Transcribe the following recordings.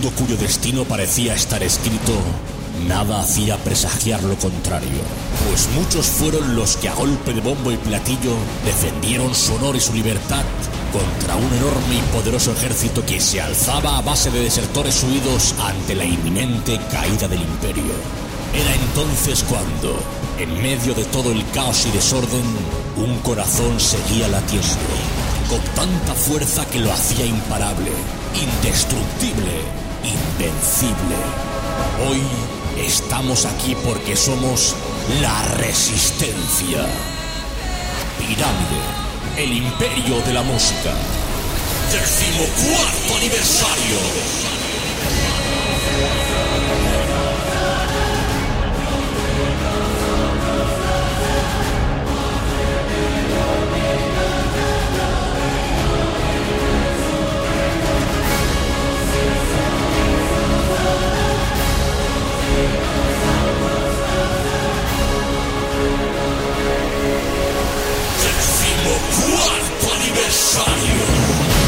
mundo cuyo destino parecía estar escrito, nada hacía presagiar lo contrario, pues muchos fueron los que a golpe de bombo y platillo defendieron su honor y su libertad contra un enorme y poderoso ejército que se alzaba a base de desertores huidos ante la inminente caída del imperio. Era entonces cuando, en medio de todo el caos y desorden, un corazón seguía latiendo, con tanta fuerza que lo hacía imparable, indestructible, invencible. Hoy estamos aquí porque somos la Resistencia. Pirámide, el imperio de la música. 14º aniversario. ¡Cuarto aniversario!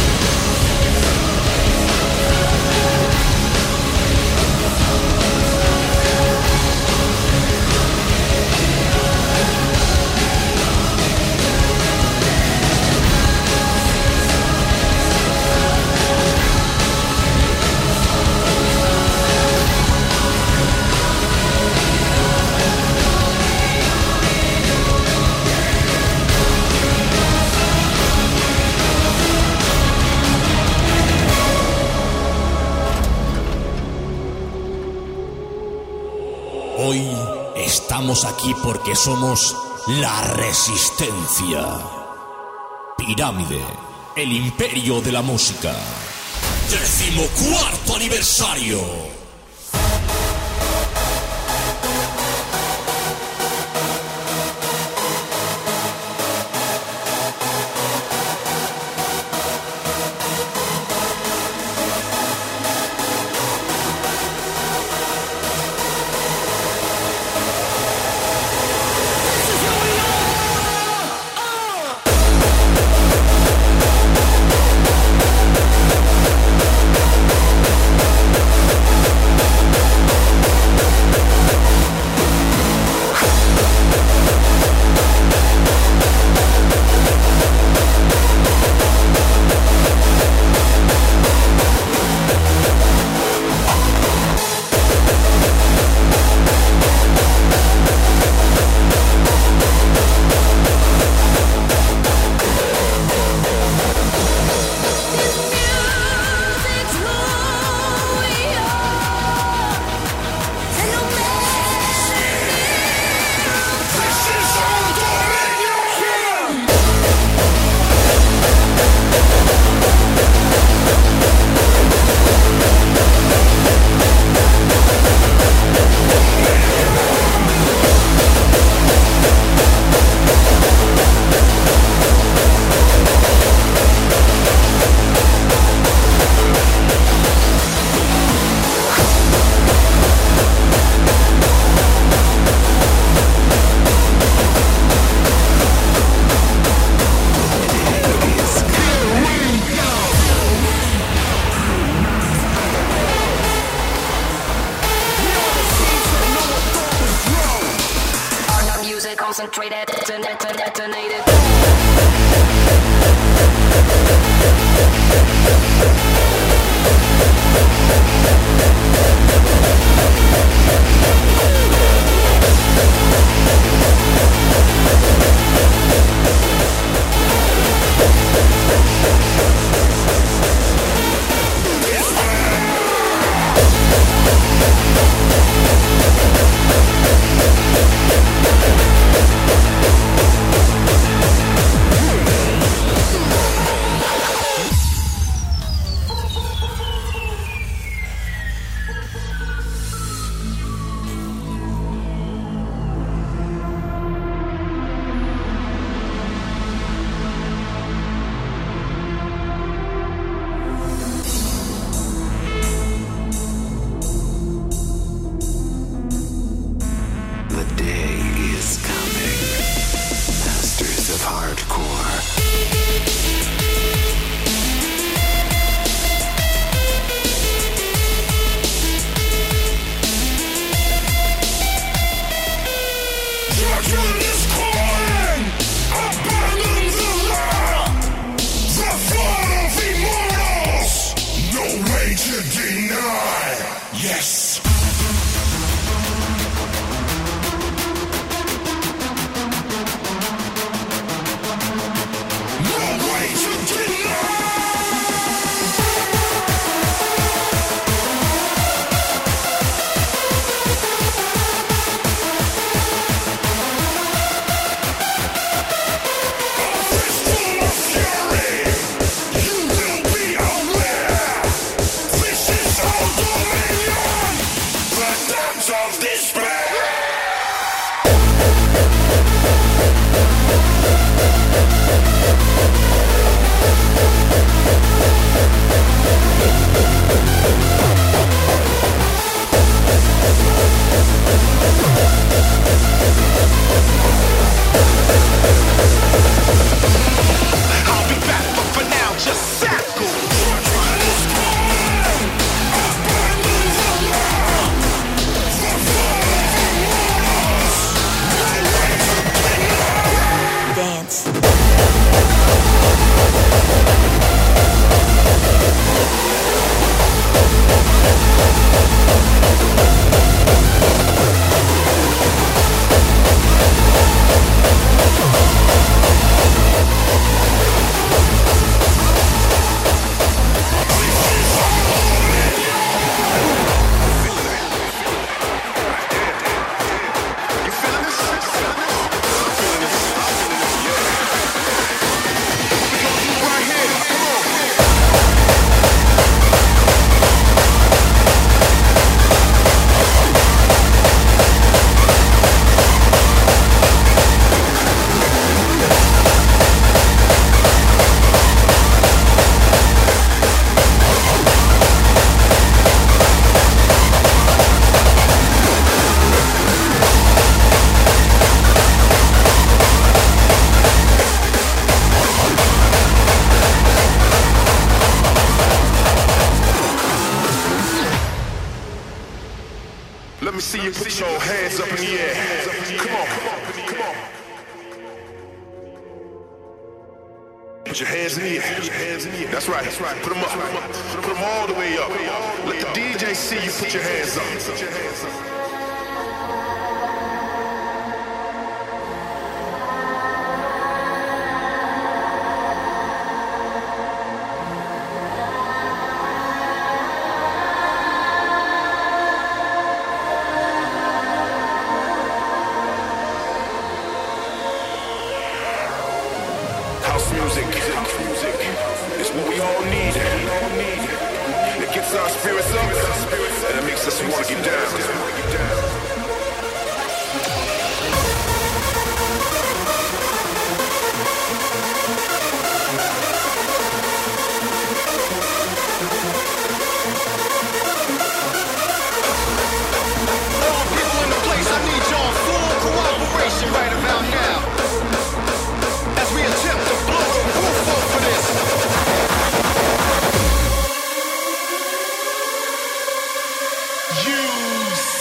Hoy estamos aquí porque somos la Resistencia. Pirámide, el imperio de la música. 14º aniversario. Concentrated, detonated. hands of despair. I'll be back, but for now, just sackle. Dance. Let me see you put your hands up in the air. Come on, come on. Put your hands in the air. That's right. Put them up. Put them all the way up. Let the DJ see you put your hands up. House music is what we all need. It gets our spirits up and it makes us want to get down. All people in the place, I need your full cooperation right about now. As we attempt to blow the roof off of this. You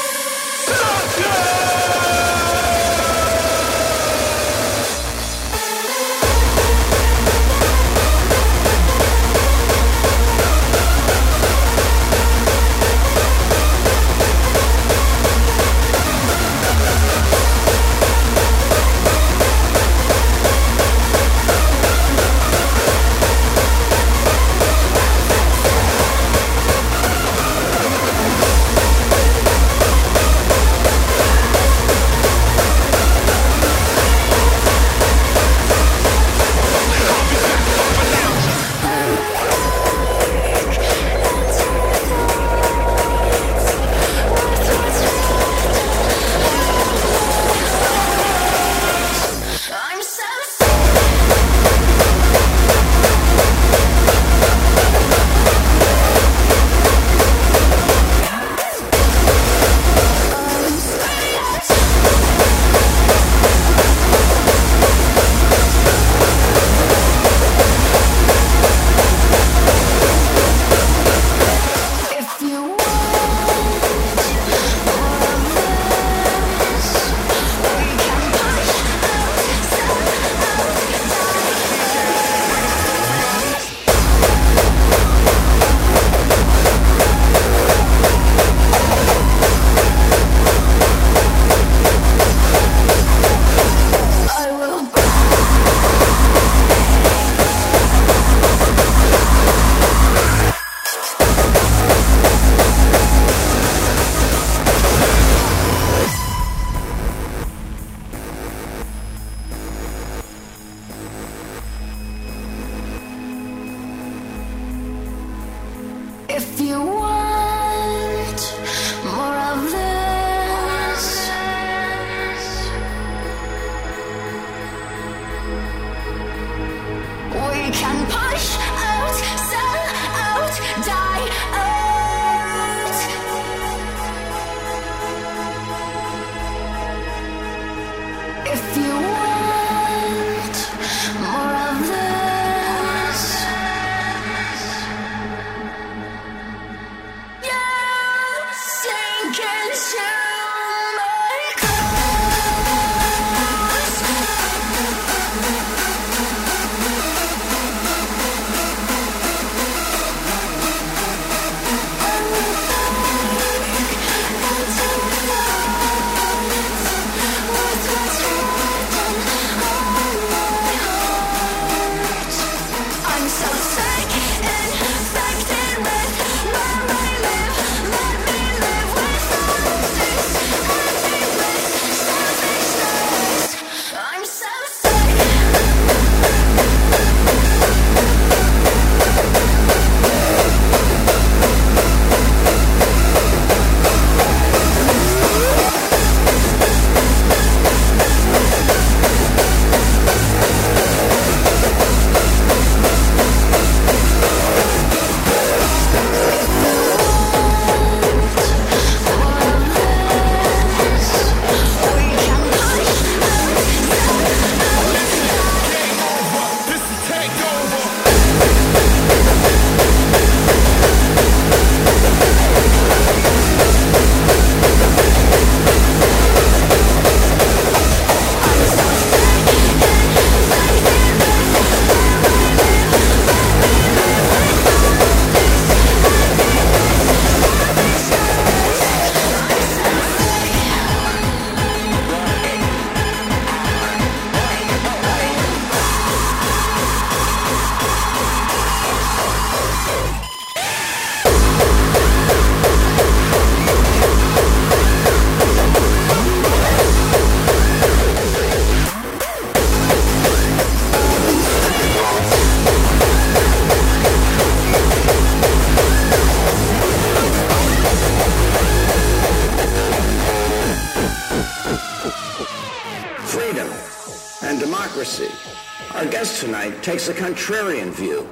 Our guest tonight takes a contrarian view.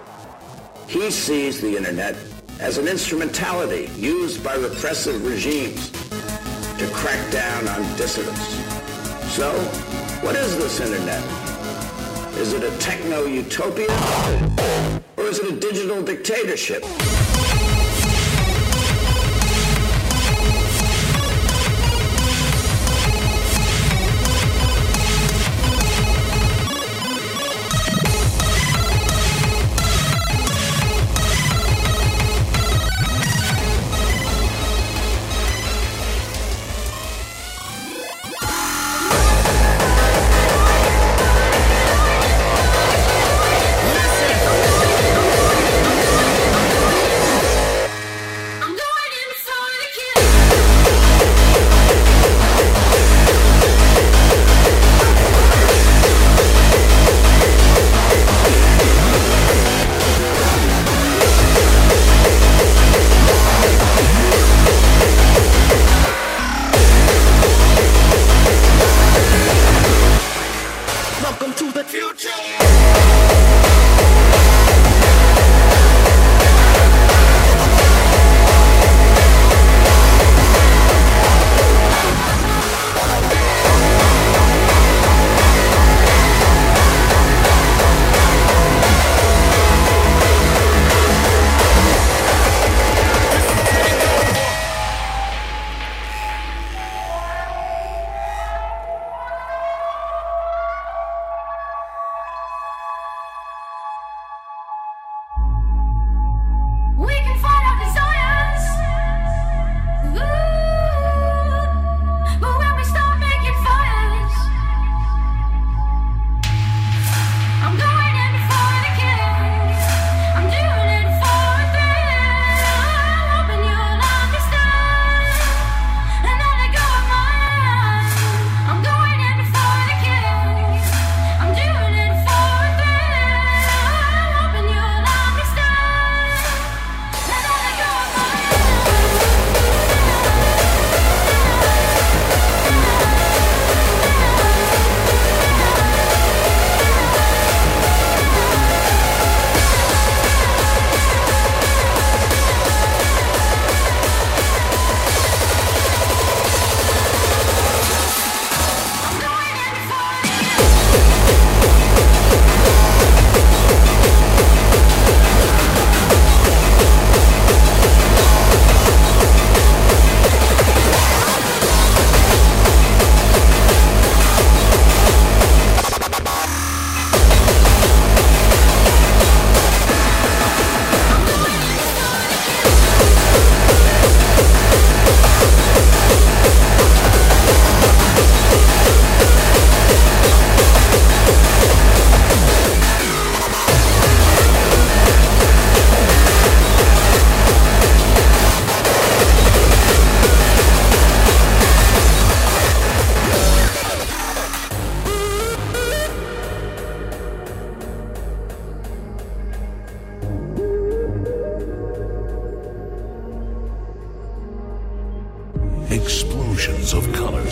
He sees the internet as an instrumentality used by repressive regimes to crack down on dissidents. So, what is this internet? Is it a techno-utopia? Or is it a digital dictatorship?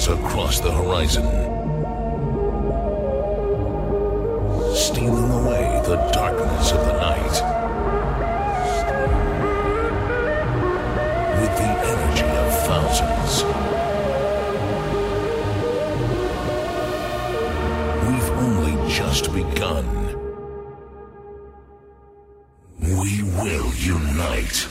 shadows across the horizon, stealing away the darkness of the night with the energy of thousands. We've only just begun. We will unite.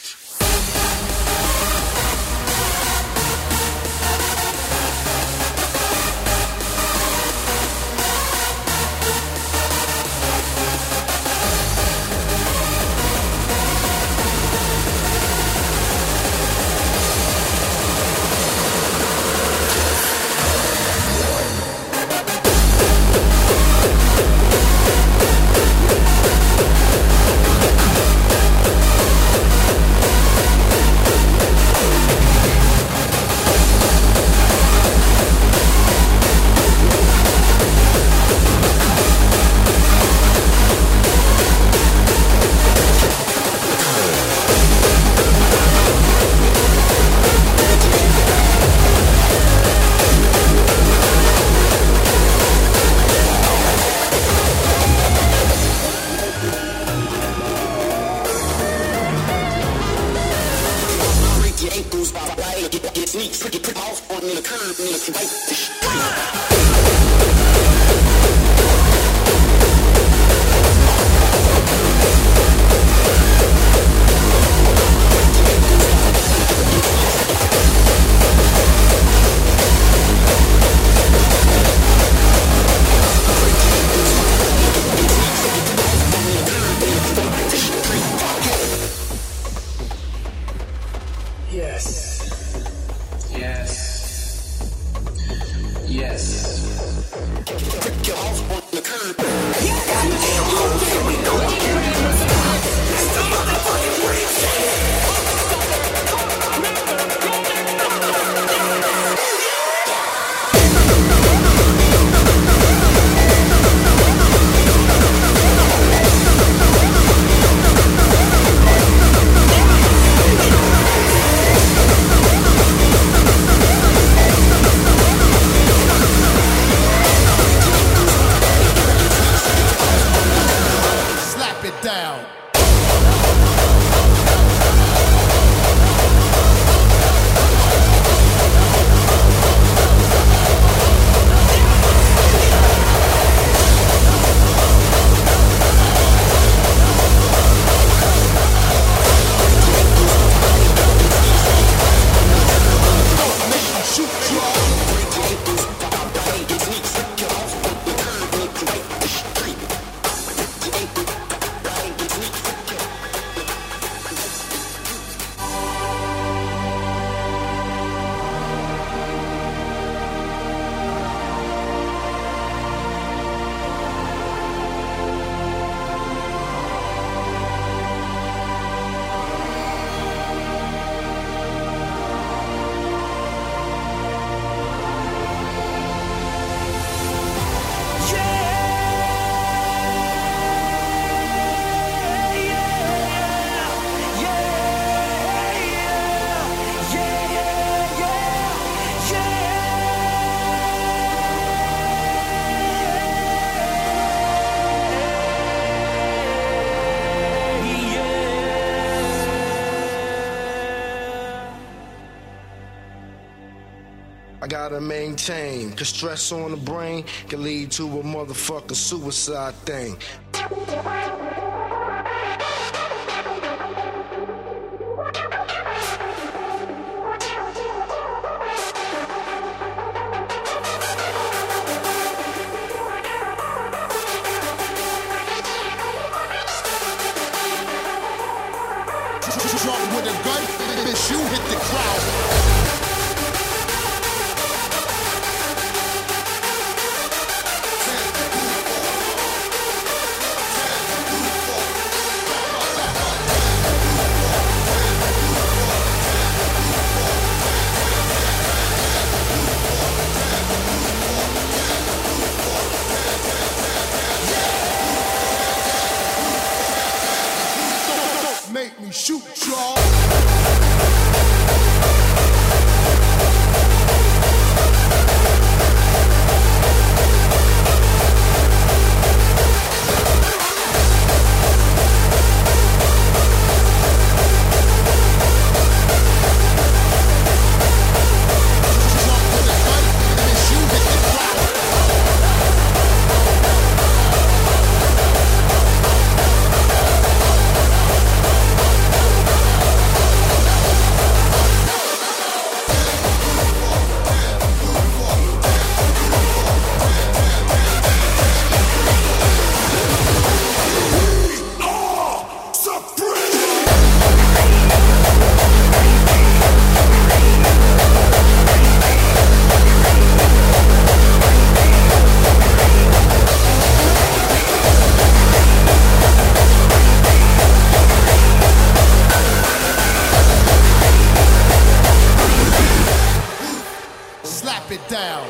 Gotta maintain, cause stress on the brain can lead to a motherfucking suicide thing. Drunk with a gun, bitch, you hit the crowd. clap it down.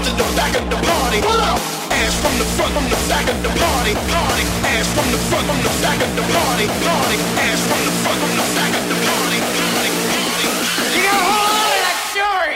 front to the back of the party. Hold up. Ass from the front, from the back of the party. Party. Ass from the front, from the back of the party. Party. Ass from the front, from the back of the party. Party. Party. You gotta hold on to that fury.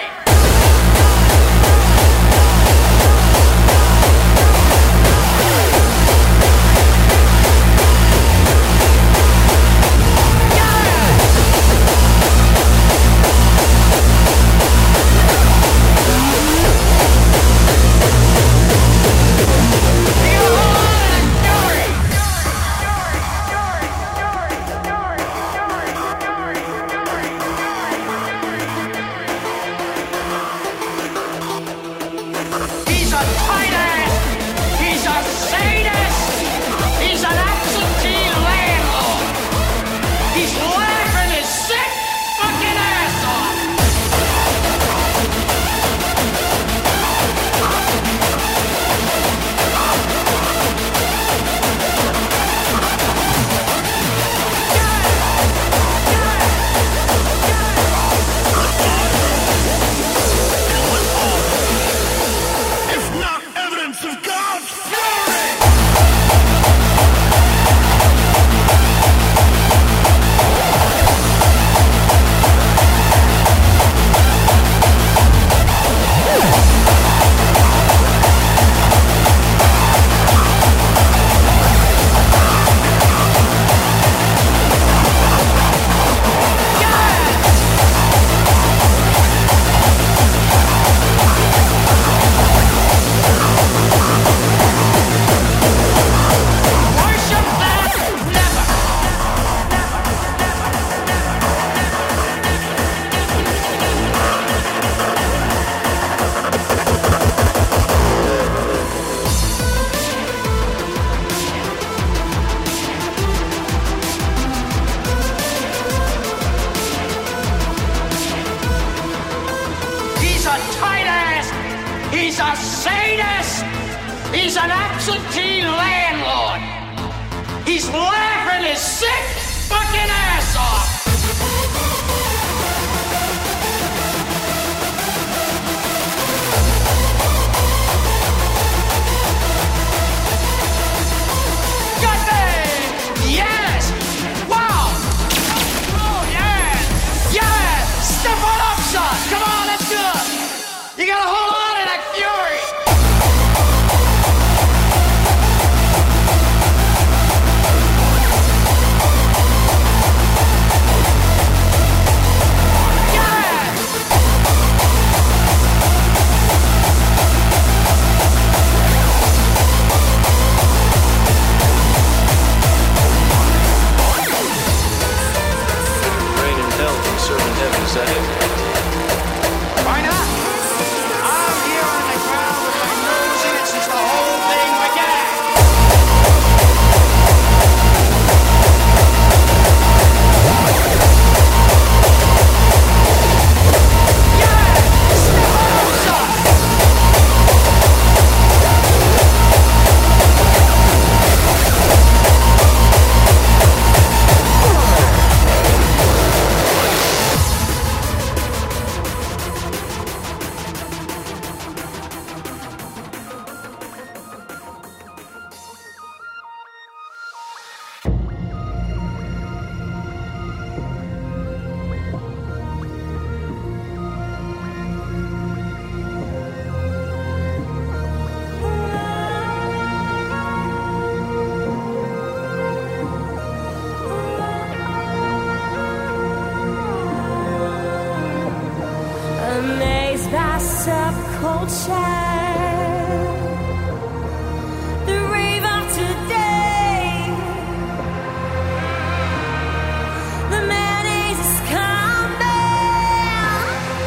He's a sadist. He's an absentee landlord. He's laughing his sick fucking ass off. Yes! Wow! Oh, yeah! Yeah! Step on up, son! Come on, let's do it! You gotta hold on to that fury! Serving heaven, is that it? Why not? I'm here on the ground with my nose in it since the whole thing began. Yeah! Step on, son! Amazed by subculture, the rave of today, the mayonnaise is coming,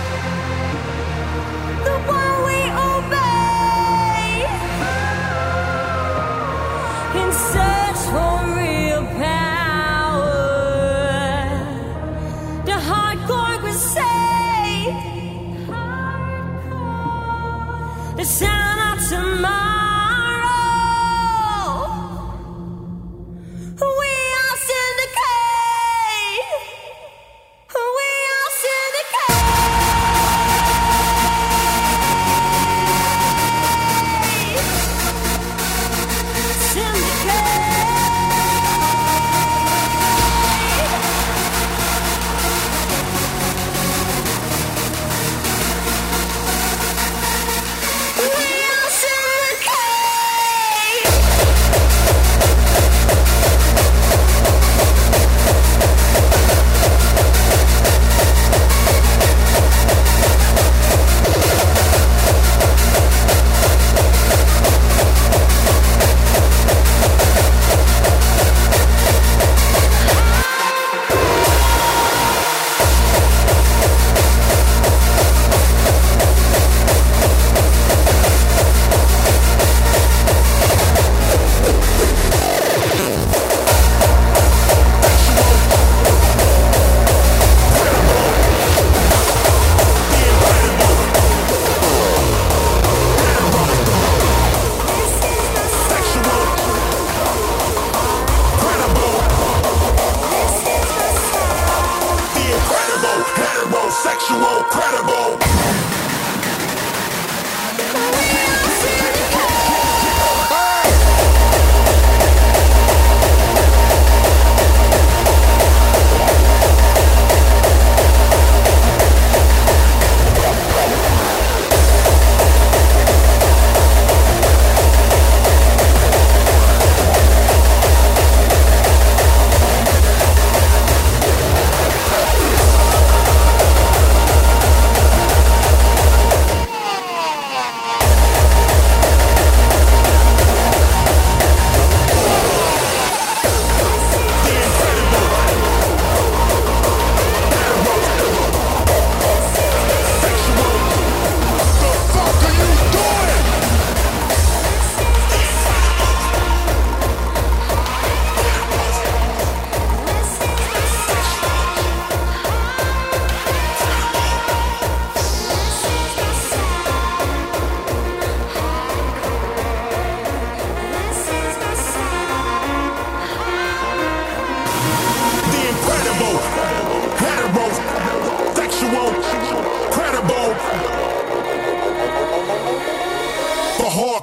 the one we obey, in search for real power, the hardcore crusade. The sound of tomorrow. We are syndicate. We are syndicate.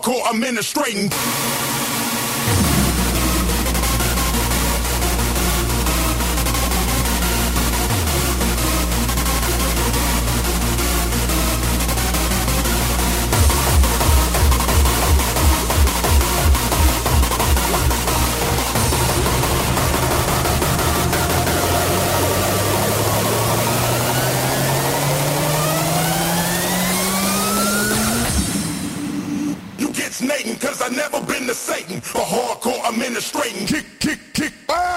hardcore administrating. Cause I never been to Satan for hardcore administrating. Kick, kick, kick,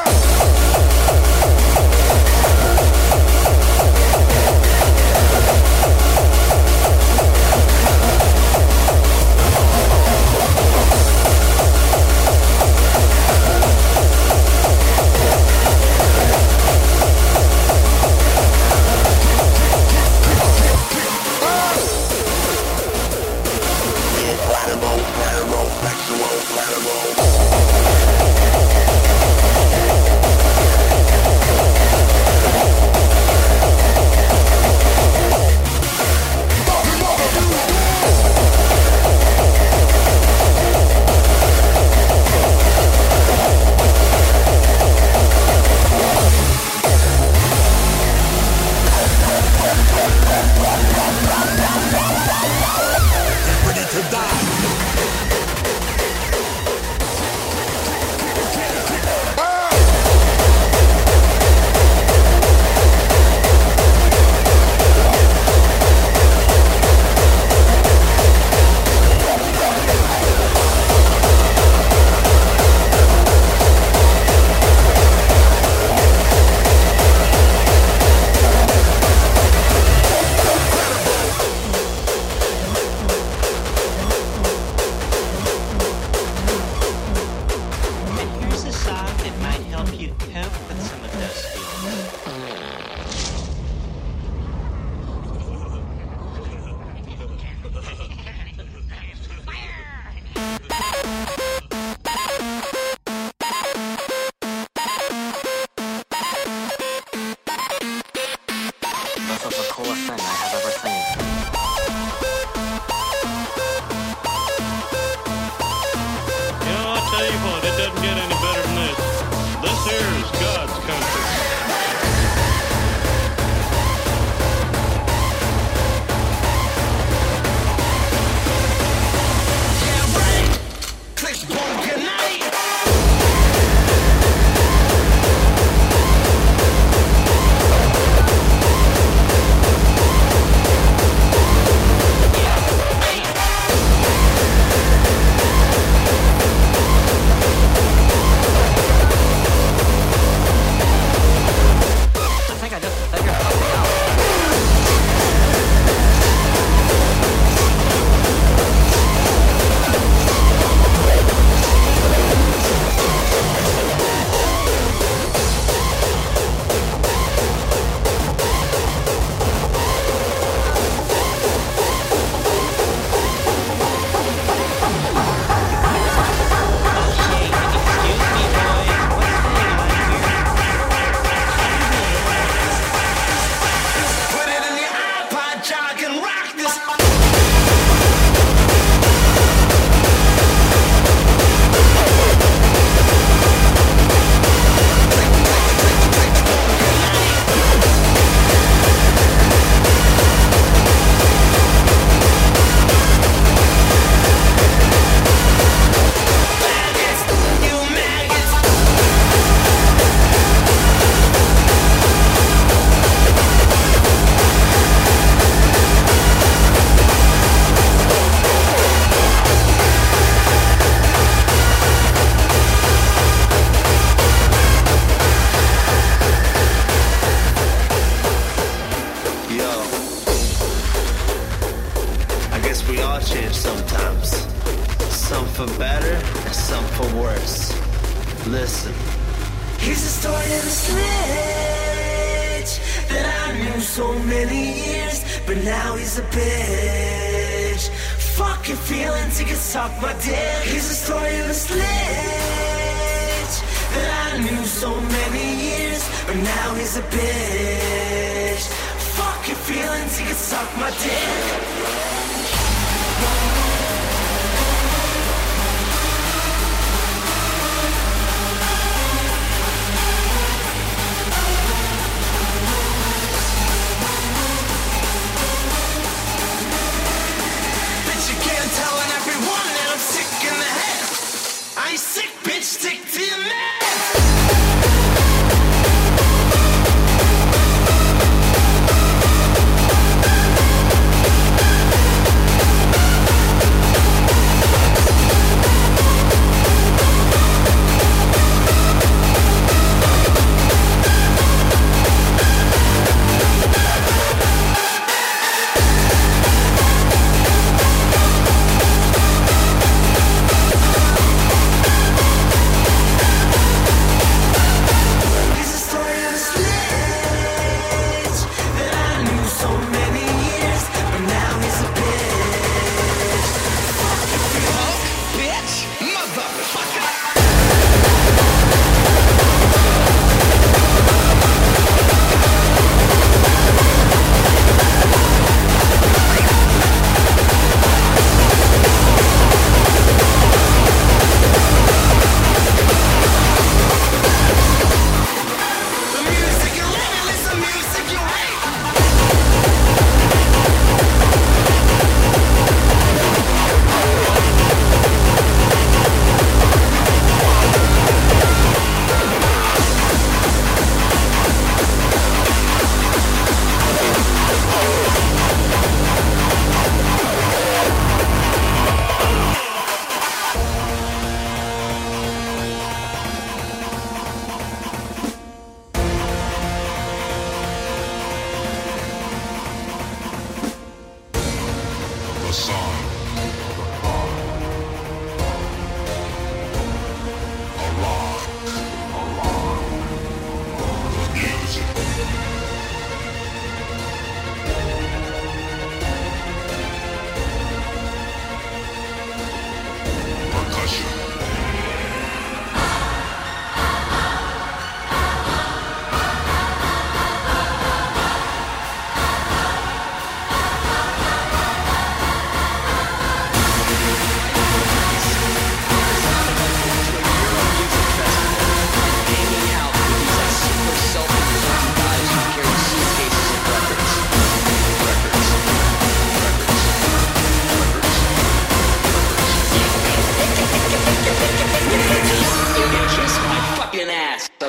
Listen. Here's the story of the snitch that I knew so many years, but now he's a bitch. Fucking feelings, he can suck my dick. Here's the story of the snitch that I knew so many years, but now he's a bitch. Fucking feelings, he can suck my dick.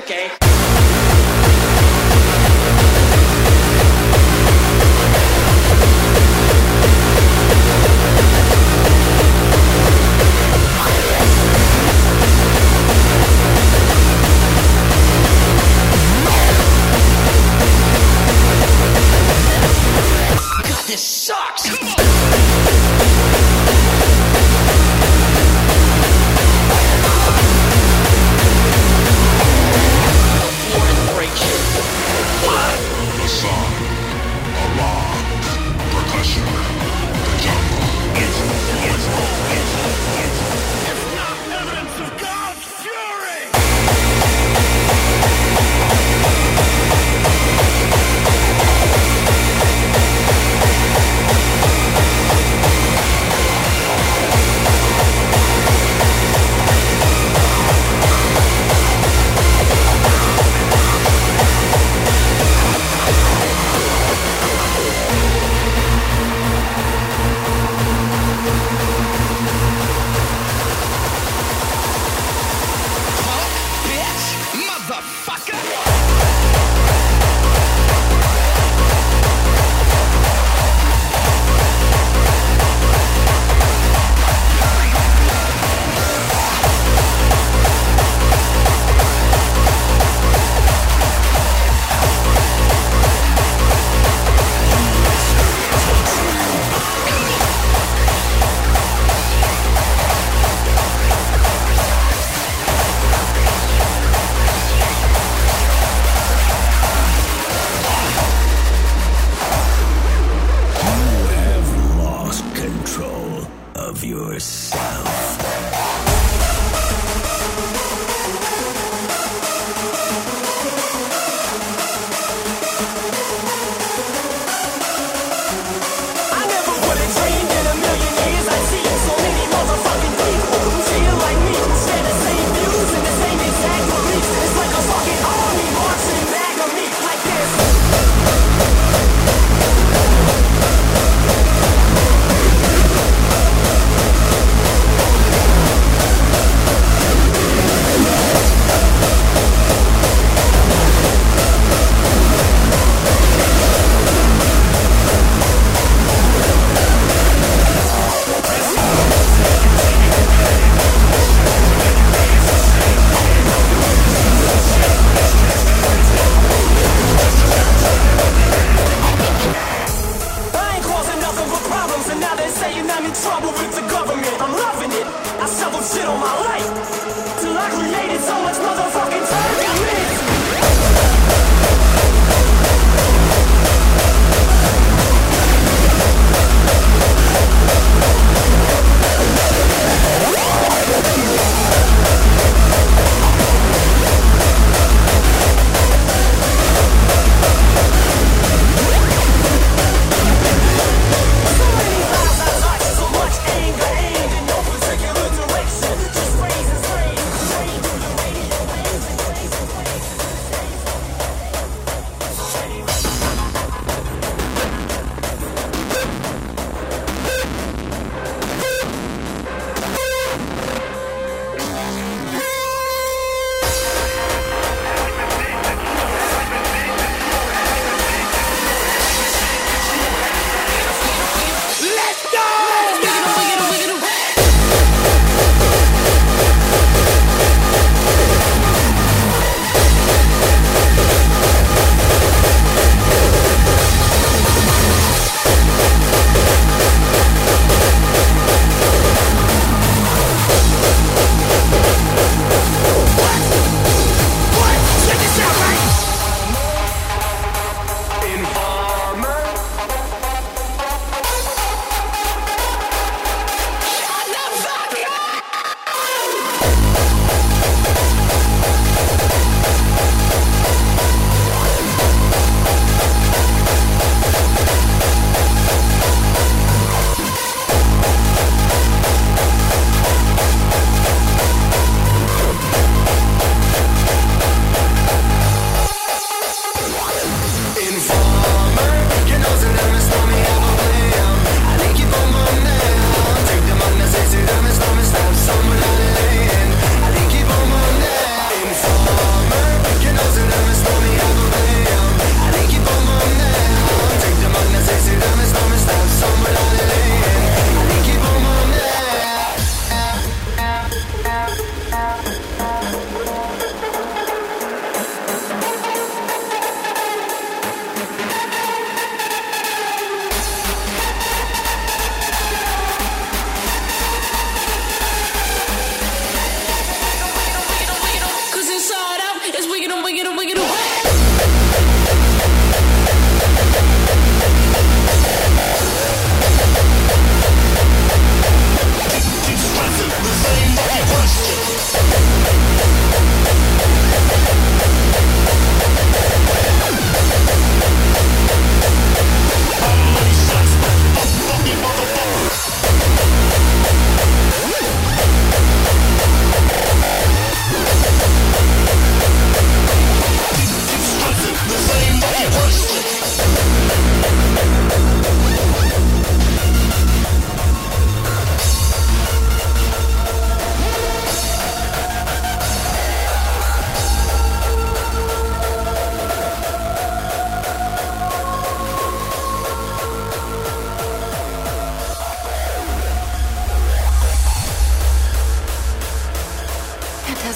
okay? God, this sucks! The sun, alarm, percussion, the jungle. It's not evidence of God's fury!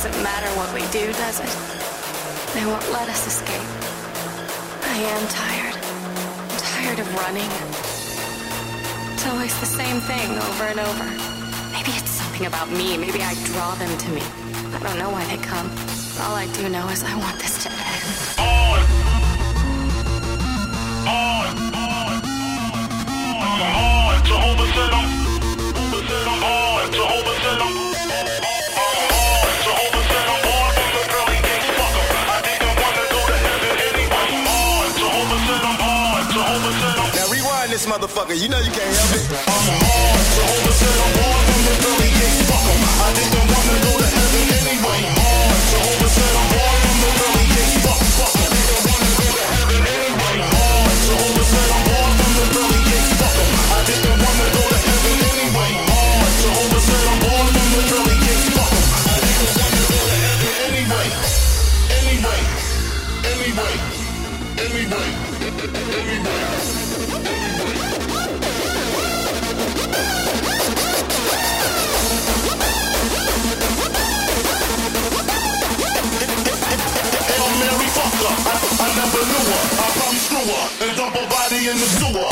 doesn't matter what we do, does it? They won't let us escape. I am tired. I'm tired of running. It's always the same thing over and over. Maybe it's something about me. Maybe I draw them to me. I don't know why they come. All I do know is I want this to end. Jehovah said I'm on. Jehovah said I'm on. Jehovah said I'm on from the pearly gates. Fuck 'em. I didn't want to go to heaven anyway. Jehovah said I'm on. Jehovah said I'm on. Now rewind this motherfucker. You know you can't help it. I'm on. Jehovah said I'm on from the pearly gates. Fuck 'em. I didn't want to go to heaven anyway. Jehovah said I'm on from the pearly gates. Fuck 'em. I didn't want to go to heaven anyway. Jehovah said I'm on from the pearly gates. Fuck 'em. I didn't want to go to heaven anyway. Jehovah said I'm on from the pearly gates. Fuck 'em. I didn't want to go to heaven anyway. Anyway. Mary fucker, I never knew her. I probably screw her and dump her body in the sewer.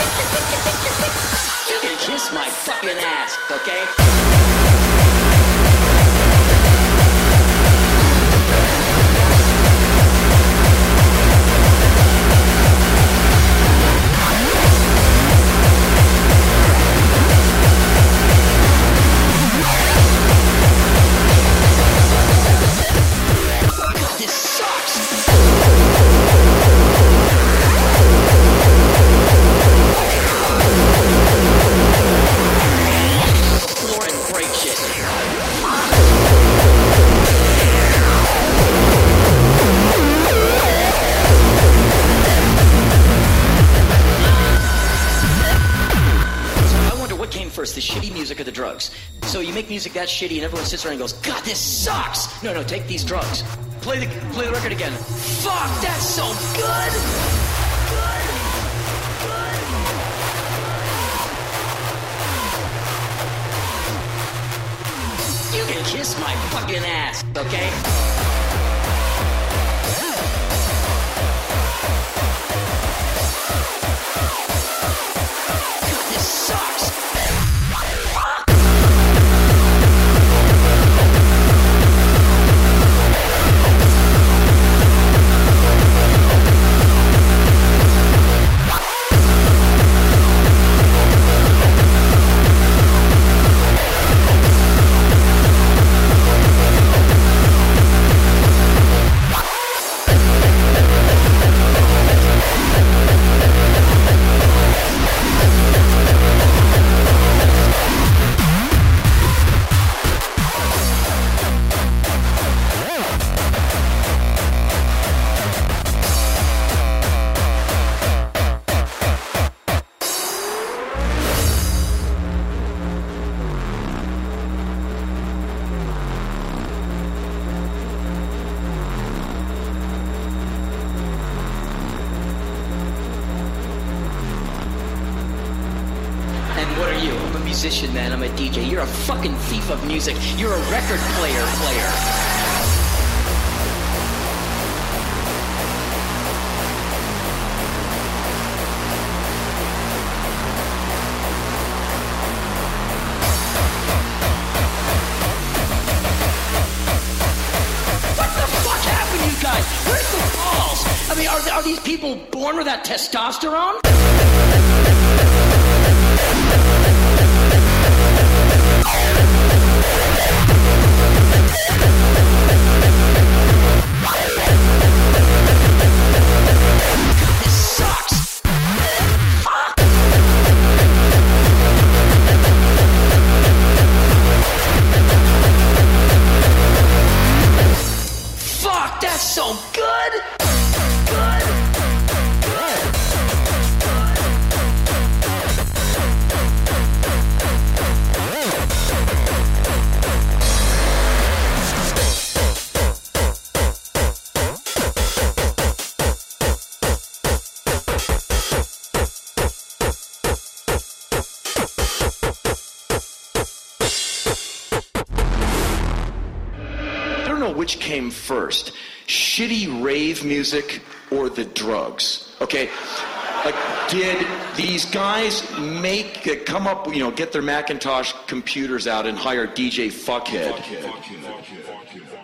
You can kiss my fucking ass, okay? First, the shitty music or the drugs. So you make music that shitty and everyone sits around and goes, God, this sucks! No, take these drugs. Play the record again. Fuck, that's so good! You can kiss my fucking ass, okay? God, this sucks! Man, I'm a DJ. You're a fucking thief of music. You're a record player. What the fuck happened, you guys? Where's the balls? I mean, are these people born with that testosterone? This sucks. Fuck, that's so good. Which came first, shitty rave music or the drugs? Okay, like, did these guys come up, get their Macintosh computers out and hire DJ Fuckhead?